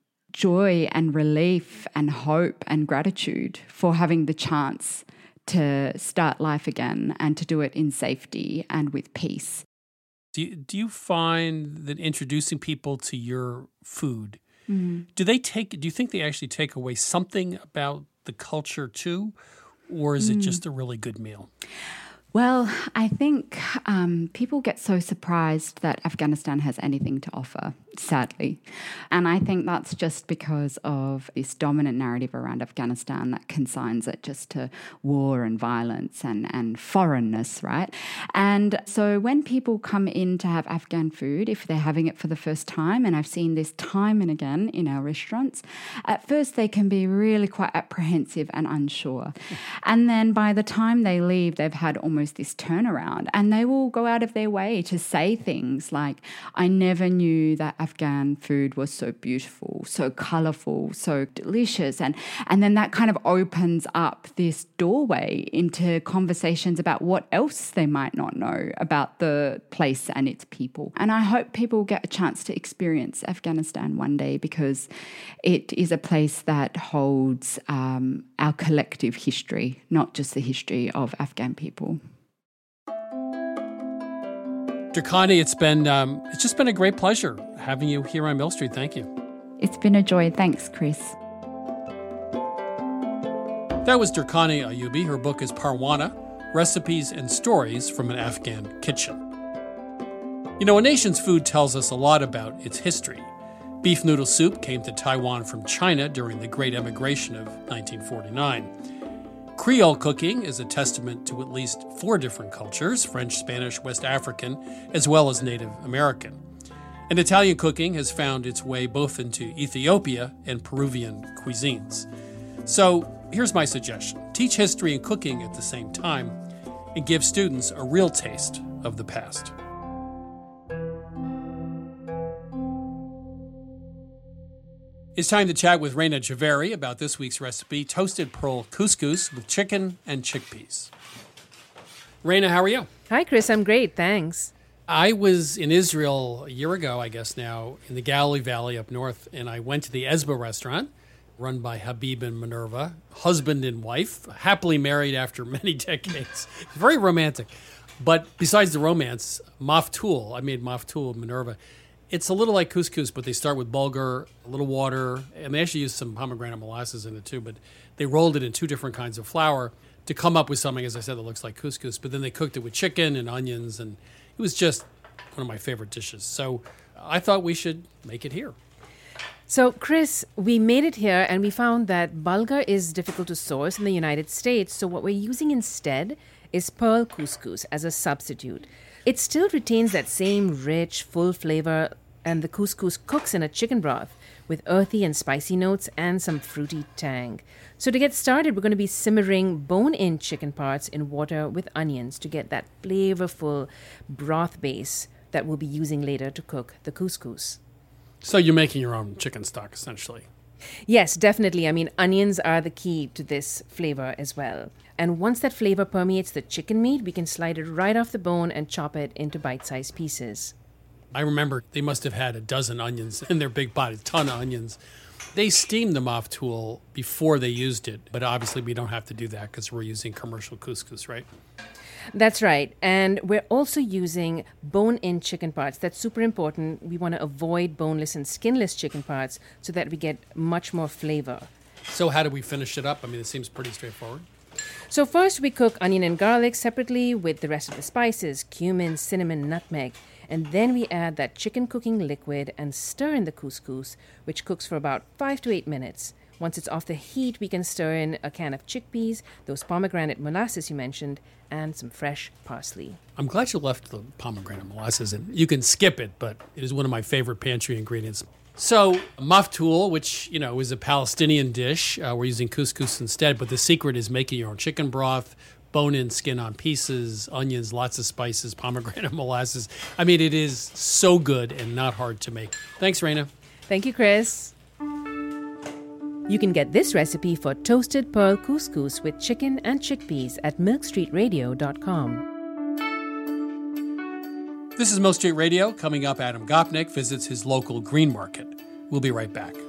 joy and relief and hope and gratitude for having the chance to start life again and to do it in safety and with peace. Do you, do you find that introducing people to your food, mm-hmm. do they take, do you think they actually take away something about the culture too, or is mm. it just a really good meal? Well, I think um, people get so surprised that Afghanistan has anything to offer, sadly. And I think that's just because of this dominant narrative around Afghanistan that consigns it just to war and violence and, and foreignness, right? And so when people come in to have Afghan food, if they're having it for the first time, and I've seen this time and again in our restaurants, at first they can be really quite apprehensive and unsure. And then by the time they leave, they've had almost this turnaround, and they will go out of their way to say things like, I never knew that Afghan food was so beautiful, so colourful, so delicious. And, and then that kind of opens up this doorway into conversations about what else they might not know about the place and its people. And I hope people get a chance to experience Afghanistan one day, because it is a place that holds um, our collective history, not just the history of Afghan people. Durkhani, it's been um, it's just been a great pleasure having you here on Mill Street. Thank you. It's been a joy. Thanks, Chris. That was Durkhani Ayubi. Her book is Parwana, Recipes and Stories from an Afghan Kitchen. You know, a nation's food tells us a lot about its history. Beef noodle soup came to Taiwan from China during the Great Emigration of nineteen forty-nine. Creole cooking is a testament to at least four different cultures, French, Spanish, West African, as well as Native American. And Italian cooking has found its way both into Ethiopia and Peruvian cuisines. So here's my suggestion. Teach history and cooking at the same time and give students a real taste of the past. It's time to chat with Reina Javeri about this week's recipe, toasted pearl couscous with chicken and chickpeas. Reina, how are you? Hi, Chris. I'm great. Thanks. I was in Israel a year ago, I guess now, in the Galilee Valley up north, and I went to the Ezba restaurant, run by Habib and Minerva, husband and wife, happily married after many decades. Very romantic. But besides the romance, maftool, I made maftool with Minerva. It's a little like couscous, but they start with bulgur, a little water, and they actually use some pomegranate molasses in it too, but they rolled it in two different kinds of flour to come up with something, as I said, that looks like couscous, but then they cooked it with chicken and onions, and it was just one of my favorite dishes. So I thought we should make it here. So, Chris, we made it here, and we found that bulgur is difficult to source in the United States, so what we're using instead is pearl couscous as a substitute. It still retains that same rich, full flavor, and the couscous cooks in a chicken broth with earthy and spicy notes and some fruity tang. So to get started, we're going to be simmering bone-in chicken parts in water with onions to get that flavorful broth base that we'll be using later to cook the couscous. So you're making your own chicken stock, essentially. Yes, definitely. I mean, onions are the key to this flavor as well. And once that flavor permeates the chicken meat, we can slide it right off the bone and chop it into bite-sized pieces. I remember they must have had a dozen onions in their big pot, a ton of onions. They steamed the maftool before they used it, but obviously we don't have to do that because we're using commercial couscous, right? That's right. And we're also using bone-in chicken parts. That's super important. We want to avoid boneless and skinless chicken parts so that we get much more flavor. So how do we finish it up? I mean, it seems pretty straightforward. So first we cook onion and garlic separately with the rest of the spices, cumin, cinnamon, nutmeg. And then we add that chicken cooking liquid and stir in the couscous, which cooks for about five to eight minutes. Once it's off the heat, we can stir in a can of chickpeas, those pomegranate molasses you mentioned, and some fresh parsley. I'm glad you left the pomegranate molasses in. You can skip it, but it is one of my favorite pantry ingredients. So, maftool, which, you know, is a Palestinian dish. Uh, we're using couscous instead, but the secret is making your own chicken broth, bone-in, skin-on pieces, onions, lots of spices, pomegranate molasses. I mean, it is so good and not hard to make. Thanks, Raina. Thank you, Chris. You can get this recipe for toasted pearl couscous with chicken and chickpeas at milk street radio dot com. This is Milk Street Radio. Coming up, Adam Gopnik visits his local green market. We'll be right back.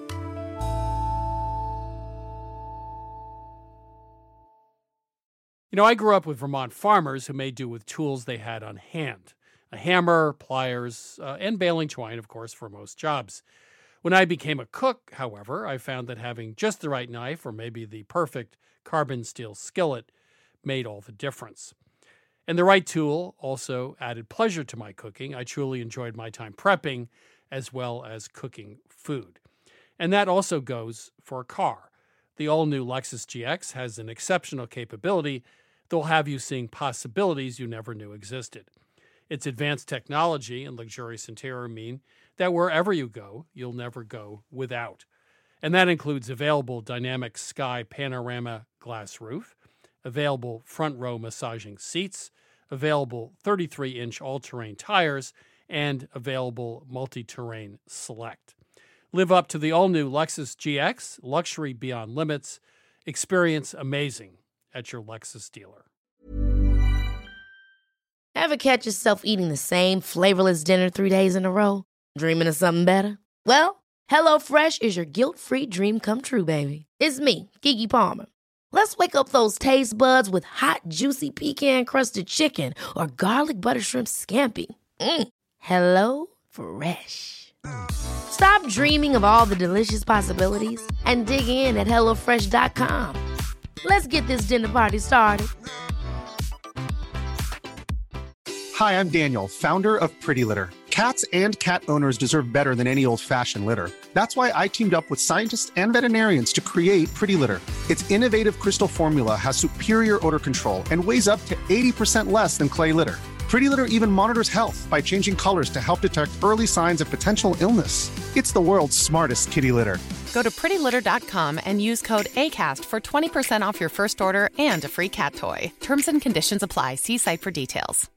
You know, I grew up with Vermont farmers who made do with tools they had on hand. A hammer, pliers, uh, and baling twine, of course, for most jobs. When I became a cook, however, I found that having just the right knife or maybe the perfect carbon steel skillet made all the difference. And the right tool also added pleasure to my cooking. I truly enjoyed my time prepping as well as cooking food. And that also goes for a car. The all-new Lexus G X has an exceptional capability that will have you seeing possibilities you never knew existed. Its advanced technology and luxurious interior mean that wherever you go, you'll never go without. And that includes available dynamic sky panorama glass roof, available front row massaging seats, available thirty-three inch all-terrain tires, and available multi-terrain select. Live up to the all-new Lexus G X, luxury beyond limits. Experience amazing at your Lexus dealer. Ever catch yourself eating the same flavorless dinner three days in a row? Dreaming of something better? Well, HelloFresh is your guilt-free dream come true, baby. It's me, Keke Palmer. Let's wake up those taste buds with hot, juicy pecan-crusted chicken or garlic butter shrimp scampi. Mm. Hello Fresh. Stop dreaming of all the delicious possibilities and dig in at hello fresh dot com. Let's get this dinner party started. Hi, I'm Daniel, founder of Pretty Litter. Cats and cat owners deserve better than any old-fashioned litter. That's why I teamed up with scientists and veterinarians to create Pretty Litter. Its innovative crystal formula has superior odor control and weighs up to eighty percent less than clay litter. Pretty Litter even monitors health by changing colors to help detect early signs of potential illness. It's the world's smartest kitty litter. Go to pretty litter dot com and use code ACAST for twenty percent off your first order and a free cat toy. Terms and conditions apply. See site for details.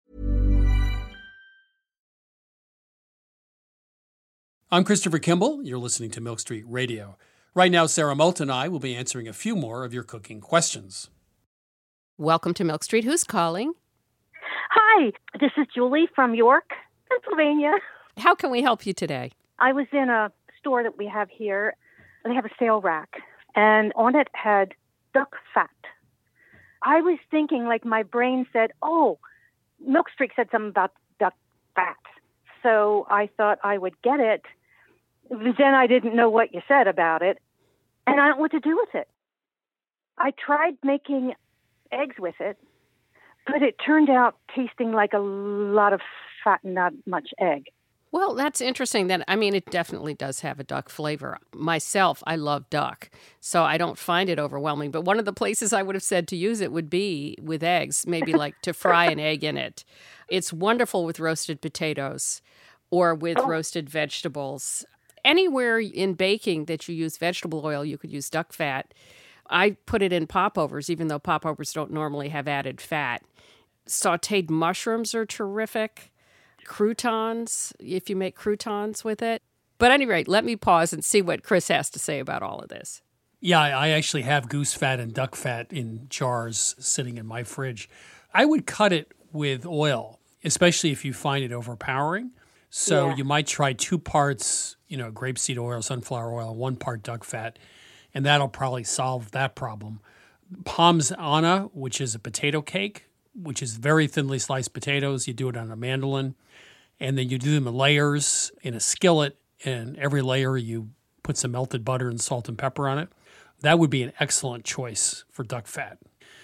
I'm Christopher Kimball. You're listening to Milk Street Radio. Right now, Sarah Moult and I will be answering a few more of your cooking questions. Welcome to Milk Street. Who's calling? Hi, this is Julie from York, Pennsylvania. How can we help you today? I was in a store that we have here. They have a sale rack, and on it had duck fat. I was thinking, like my brain said, oh, Milk Street said something about duck fat. So I thought I would get it. Then I didn't know what you said about it, and I don't know what to do with it. I tried making eggs with it, but it turned out tasting like a lot of fat and not much egg. Well, that's interesting. That I mean, it definitely does have a duck flavor. Myself, I love duck, so I don't find it overwhelming. But one of the places I would have said to use it would be with eggs, maybe like to fry an egg in it. It's wonderful with roasted potatoes or with oh. roasted vegetables. Anywhere in baking that you use vegetable oil, you could use duck fat. I put it in popovers, even though popovers don't normally have added fat. Sautéed mushrooms are terrific. Croutons, if you make croutons with it. But at any rate, let me pause and see what Chris has to say about all of this. Yeah, I actually have goose fat and duck fat in jars sitting in my fridge. I would cut it with oil, especially if you find it overpowering. So yeah. you might try two parts, you know, grapeseed oil, sunflower oil, one part duck fat, and that'll probably solve that problem. Parmigiana, which is a potato cake, which is very thinly sliced potatoes. You do it on a mandolin, and then you do them in layers in a skillet, and every layer you put some melted butter and salt and pepper on it. That would be an excellent choice for duck fat.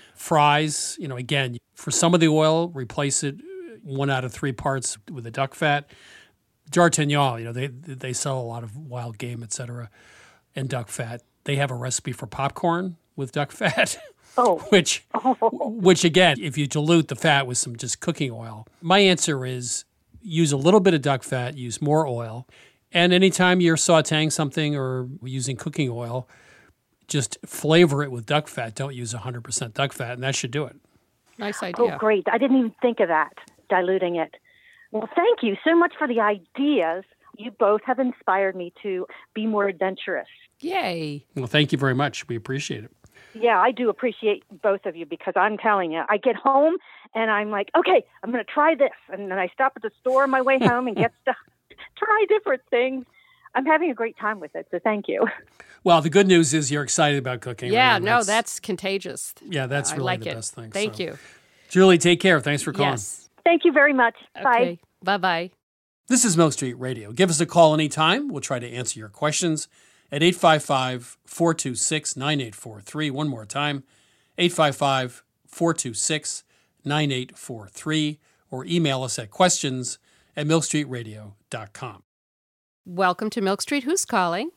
Fries, you know, again, for some of the oil, replace it one out of three parts with the duck fat. D'Artagnan, you know, they they sell a lot of wild game, et cetera, and duck fat. They have a recipe for popcorn with duck fat, oh. which, oh. which again, if you dilute the fat with some just cooking oil, my answer is use a little bit of duck fat, use more oil, and anytime you're sautéing something or using cooking oil, just flavor it with duck fat. Don't use one hundred percent duck fat, and that should do it. Nice idea. Oh, great. I didn't even think of that, diluting it. Well, thank you so much for the ideas. You both have inspired me to be more adventurous. Yay. Well, thank you very much. We appreciate it. Yeah, I do appreciate both of you because I'm telling you, I get home and I'm like, okay, I'm going to try this. And then I stop at the store on my way home and get stuff, try different things. I'm having a great time with it, so thank you. Well, the good news is you're excited about cooking. Yeah, right? no, that's, that's contagious. Yeah, that's I really like the it. best thing. Thank so. you. Julie, take care. Thanks for calling. Yes. Thank you very much. Bye. Okay. Bye-bye. This is Milk Street Radio. Give us a call anytime. We'll try to answer your questions at eight five five, four two six, nine eight four three. One more time, eight five five, four two six, nine eight four three, or email us at questions at milk street radio dot com. Welcome to Milk Street. Who's calling?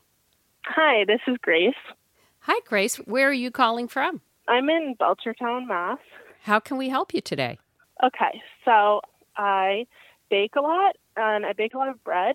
Hi, this is Grace. Hi, Grace. Where are you calling from? I'm in Belchertown, Mass. How can we help you today? Okay, so I bake a lot, and I bake a lot of bread,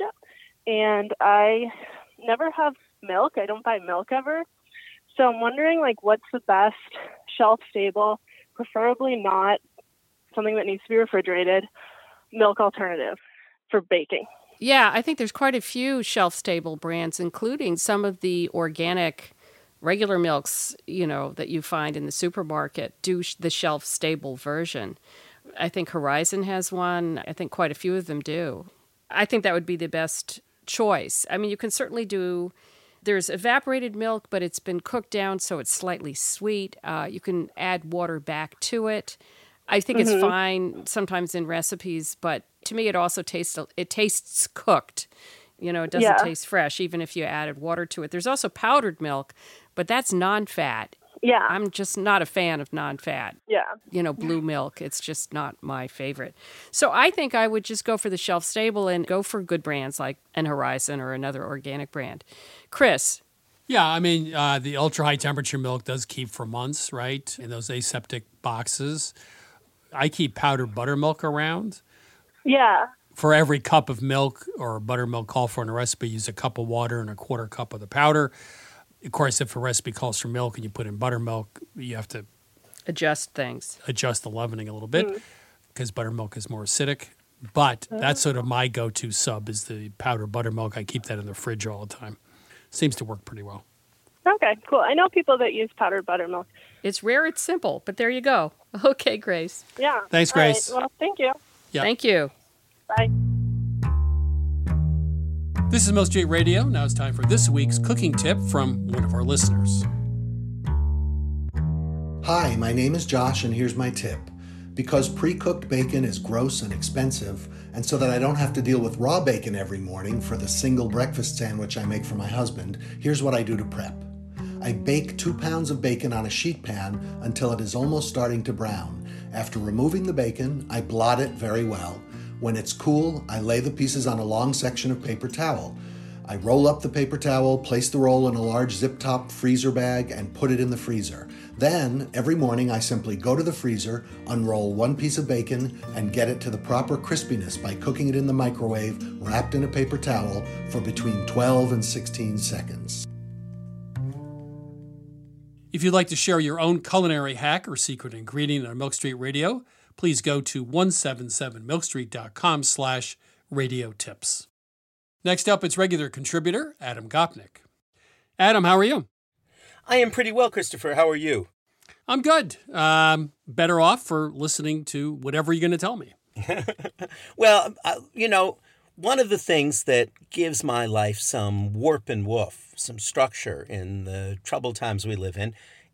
and I never have milk. I don't buy milk ever. So I'm wondering, like, what's the best shelf-stable, preferably not something that needs to be refrigerated, milk alternative for baking? Yeah, I think there's quite a few shelf-stable brands, including some of the organic regular milks, you know, that you find in the supermarket do sh- the shelf-stable version. I think Horizon has one. I think quite a few of them do. I think that would be the best choice. I mean, you can certainly do, there's evaporated milk, but it's been cooked down so it's slightly sweet. Uh, you can add water back to it. I think mm-hmm. it's fine sometimes in recipes, but to me it also tastes, it tastes cooked. You know, it doesn't yeah. taste fresh, even if you added water to it. There's also powdered milk, but that's non-fat. Yeah. I'm just not a fan of non-fat. Yeah. You know, blue milk, it's just not my favorite. So I think I would just go for the shelf stable and go for good brands like an Horizon or another organic brand. Chris? Yeah, I mean, uh, the ultra-high temperature milk does keep for months, right, in those aseptic boxes. I keep powdered buttermilk around. Yeah. For every cup of milk or buttermilk called for in a recipe, use a cup of water and a quarter cup of the powder. Of course, if a recipe calls for milk and you put in buttermilk, you have to adjust things, adjust the leavening a little bit because mm. buttermilk is more acidic. But oh. that's sort of my go-to sub is the powdered buttermilk. I keep that in the fridge all the time. Seems to work pretty well. Okay, cool. I know people that use powdered buttermilk. It's rare, it's simple, but there you go. Okay, Grace. Yeah. Thanks, Grace. Right. Well, thank you. Yep. Thank you. Bye. This is Milk Street Radio. Now it's time for this week's cooking tip from one of our listeners. Hi, my name is Josh, and here's my tip. Because pre-cooked bacon is gross and expensive, and so that I don't have to deal with raw bacon every morning for the single breakfast sandwich I make for my husband, here's what I do to prep. I bake two pounds of bacon on a sheet pan until it is almost starting to brown. After removing the bacon, I blot it very well. When it's cool, I lay the pieces on a long section of paper towel. I roll up the paper towel, place the roll in a large zip-top freezer bag, and put it in the freezer. Then, every morning, I simply go to the freezer, unroll one piece of bacon, and get it to the proper crispiness by cooking it in the microwave, wrapped in a paper towel, for between twelve and sixteen seconds. If you'd like to share your own culinary hack or secret ingredient on Milk Street Radio, please go to one seventy-seven milk street dot com slash radio tips. Next up, it's regular contributor Adam Gopnik. Adam, how are you? I am pretty well, Christopher. How are you? I'm good. Um, better off for listening to whatever you're going to tell me. Well, uh, you know, one of the things that gives my life some warp and woof, some structure in the troubled times we live in,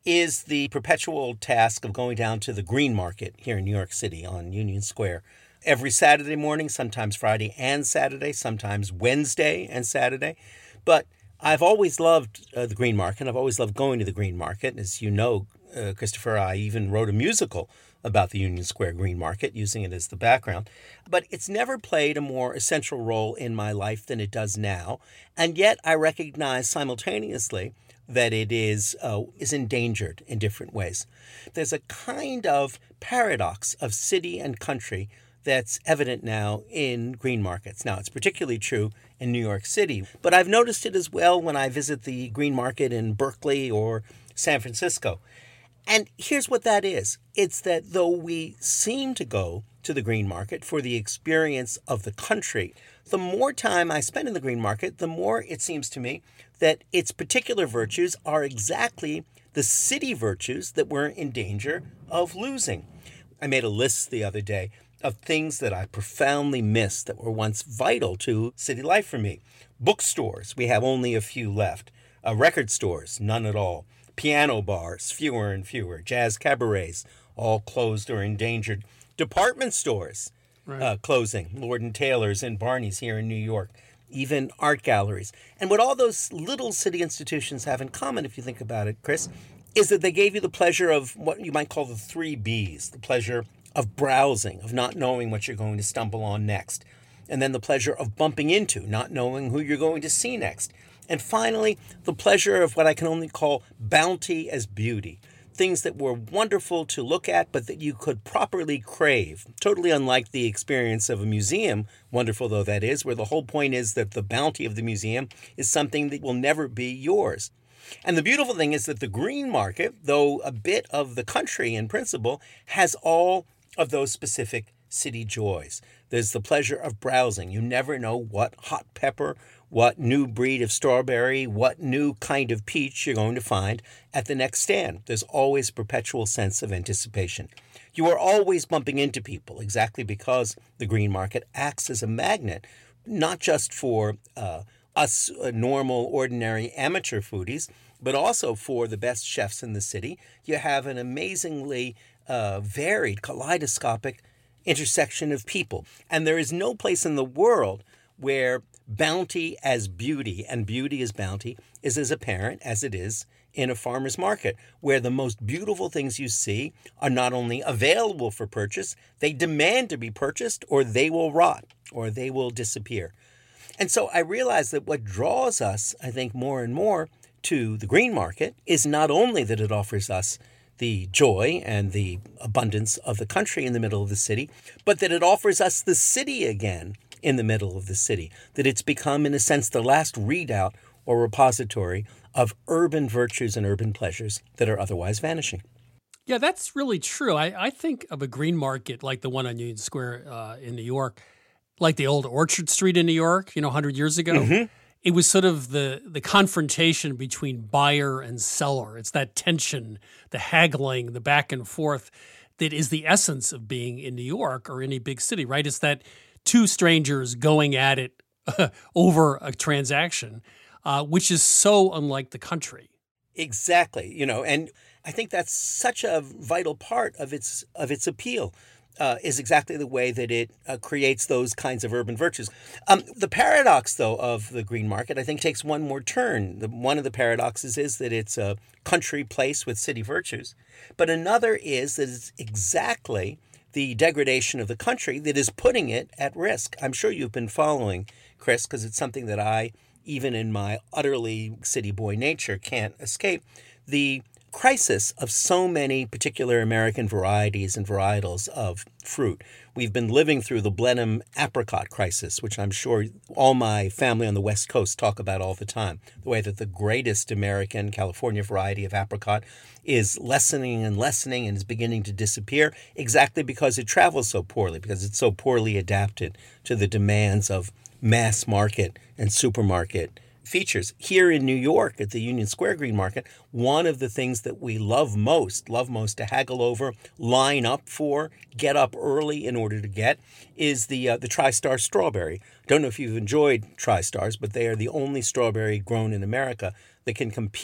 is the perpetual task of going down to the Green Market here in New York City on Union Square every Saturday morning, sometimes Friday and Saturday, sometimes Wednesday and Saturday. But I've always loved uh, the Green Market. I've always loved going to the Green Market. As you know, uh, Christopher, I even wrote a musical about the Union Square Green Market, using it as the background. But it's never played a more essential role in my life than it does now. And yet I recognize simultaneously that it is uh, is endangered in different ways. There's a kind of paradox of city and country that's evident now in green markets. Now, it's particularly true in New York City, but I've noticed it as well when I visit the green market in Berkeley or San Francisco. And here's what that is. It's that though we seem to go to the green market for the experience of the country, the more time I spend in the green market, the more it seems to me that its particular virtues are exactly the city virtues that we're in danger of losing. I made a list the other day of things that I profoundly missed that were once vital to city life for me. Bookstores, we have only a few left. Uh, record stores, none at all. Piano bars, fewer and fewer. Jazz cabarets, all closed or endangered. Department stores, right. uh, closing. Lord and Taylor's and Barney's here in New York. Even art galleries. And what all those little city institutions have in common, if you think about it, Chris, is that they gave you the pleasure of what you might call the three B's, the pleasure of browsing, of not knowing what you're going to stumble on next, and then the pleasure of bumping into, not knowing who you're going to see next, and finally, the pleasure of what I can only call bounty as beauty, things that were wonderful to look at, but that you could properly crave, totally unlike the experience of a museum, wonderful though that is, where the whole point is that the bounty of the museum is something that will never be yours. And the beautiful thing is that the green market, though a bit of the country in principle, has all of those specific city joys. There's the pleasure of browsing. You never know what hot pepper, what new breed of strawberry, what new kind of peach you're going to find at the next stand. There's always a perpetual sense of anticipation. You are always bumping into people, exactly because the green market acts as a magnet, not just for uh, us uh, normal, ordinary amateur foodies, but also for the best chefs in the city. You have an amazingly uh, varied, kaleidoscopic intersection of people. And there is no place in the world where bounty as beauty and beauty as bounty is as apparent as it is in a farmer's market, where the most beautiful things you see are not only available for purchase, they demand to be purchased, or they will rot, or they will disappear. And so I realize that what draws us, I think, more and more to the green market is not only that it offers us the joy and the abundance of the country in the middle of the city, but that it offers us the city again in the middle of the city, that it's become, in a sense, the last readout or repository of urban virtues and urban pleasures that are otherwise vanishing. Yeah, that's really true. I, I think of a green market like the one on Union Square uh, in New York, like the old Orchard Street in New York, you know, one hundred years ago. Mm-hmm. It was sort of the, the confrontation between buyer and seller. It's that tension, the haggling, the back and forth that is the essence of being in New York or any big city, right? It's that two strangers going at it over a transaction, uh, which is so unlike the country. Exactly. You know, and I think that's such a vital part of its of its appeal. Uh, is exactly the way that it uh, creates those kinds of urban virtues. Um, the paradox, though, of the green market, I think, takes one more turn. The, one of the paradoxes is that it's a country place with city virtues, but another is that it's exactly the degradation of the country that is putting it at risk. I'm sure you've been following, Chris, because it's something that I, even in my utterly city boy nature, can't escape. The crisis of so many particular American varieties and varietals of fruit. We've been living through the Blenheim apricot crisis, which I'm sure all my family on the West Coast talk about all the time. The way that the greatest American California variety of apricot is lessening and lessening and is beginning to disappear exactly because it travels so poorly, because it's so poorly adapted to the demands of mass market and supermarket features. Here in New York at the Union Square Green Market, one of the things that we love most, love most to haggle over, line up for, get up early in order to get, is the uh, the TriStar strawberry. Don't know if you've enjoyed TriStars, but they are the only strawberry grown in America that can compete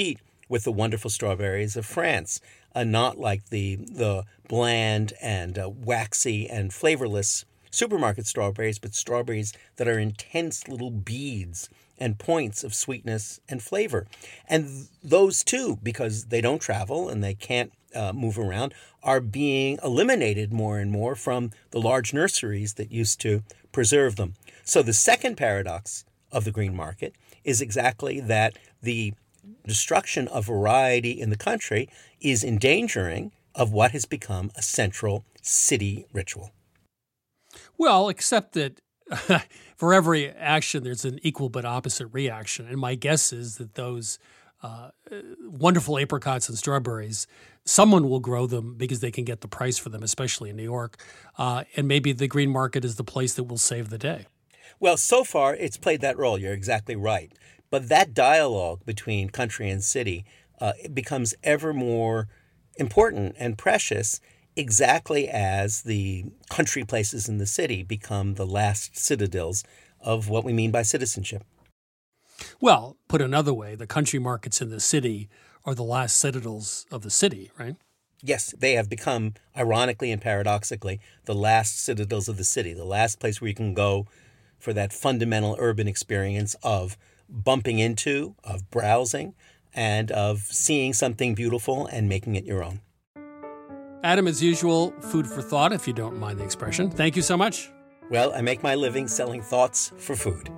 with the wonderful strawberries of France, uh, not like the the bland and uh, waxy and flavorless supermarket strawberries, but strawberries that are intense little beads and points of sweetness and flavor. And th- those too, because they don't travel and they can't uh, move around, are being eliminated more and more from the large nurseries that used to preserve them. So the second paradox of the green market is exactly that the destruction of variety in the country is endangering of what has become a central city ritual. Well, except that for every action, there's an equal but opposite reaction. And my guess is that those uh, wonderful apricots and strawberries, someone will grow them because they can get the price for them, especially in New York. Uh, and maybe the green market is the place that will save the day. Well, so far, it's played that role. You're exactly right. But that dialogue between country and city uh, it becomes ever more important and precious, exactly as the country places in the city become the last citadels of what we mean by citizenship. Well, put another way, the country markets in the city are the last citadels of the city, right? Yes, they have become, ironically and paradoxically, the last citadels of the city, the last place where you can go for that fundamental urban experience of bumping into, of browsing, and of seeing something beautiful and making it your own. Adam, as usual, food for thought, if you don't mind the expression. Thank you so much. Well, I make my living selling thoughts for food.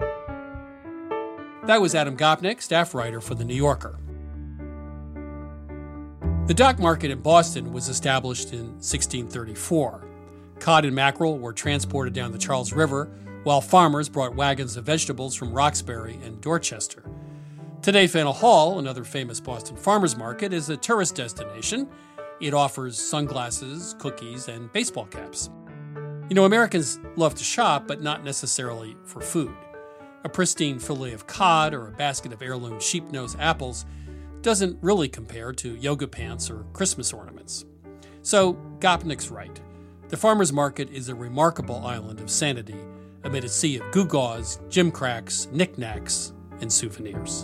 That was Adam Gopnik, staff writer for The New Yorker. The dock market in Boston was established in sixteen thirty-four. Cod and mackerel were transported down the Charles River, while farmers brought wagons of vegetables from Roxbury and Dorchester. Today, Faneuil Hall, another famous Boston farmers market, is a tourist destination. It offers sunglasses, cookies, and baseball caps. You know, Americans love to shop, but not necessarily for food. A pristine fillet of cod or a basket of heirloom sheep-nose apples doesn't really compare to yoga pants or Christmas ornaments. So, Gopnik's right. The farmers market is a remarkable island of sanity amid a sea of gewgaws, gimcracks, knickknacks, and souvenirs.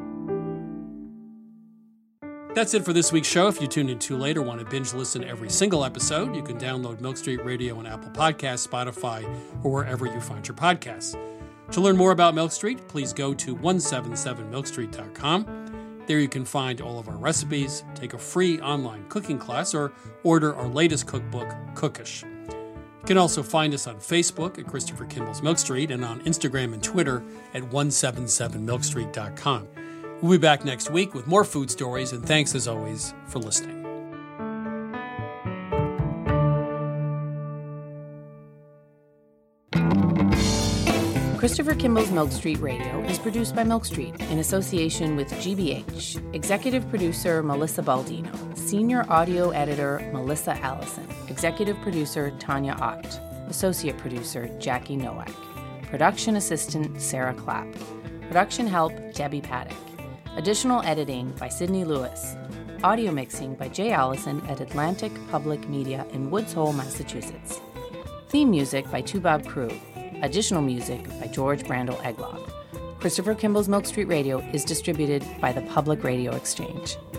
That's it for this week's show. If you tuned in too late or want to binge listen to every single episode, you can download Milk Street Radio on Apple Podcasts, Spotify, or wherever you find your podcasts. To learn more about Milk Street, please go to one seven seven milk street dot com. There you can find all of our recipes, take a free online cooking class, or order our latest cookbook, Cookish. You can also find us on Facebook at Christopher Kimball's Milk Street and on Instagram and Twitter at one seven seven milk street dot com. We'll be back next week with more food stories, and thanks as always for listening. Christopher Kimball's Milk Street Radio is produced by Milk Street in association with G B H. Executive producer Melissa Baldino. Senior audio editor Melissa Allison. Executive producer Tanya Ott. Associate producer Jackie Nowak. Production assistant Sarah Clapp. Production help Debbie Paddock. Additional editing by Sydney Lewis. Audio mixing by Jay Allison at Atlantic Public Media in Woods Hole, Massachusetts. Theme music by Toubab Crew. Additional music by George Brandel Egloff. Christopher Kimball's Milk Street Radio is distributed by the Public Radio Exchange.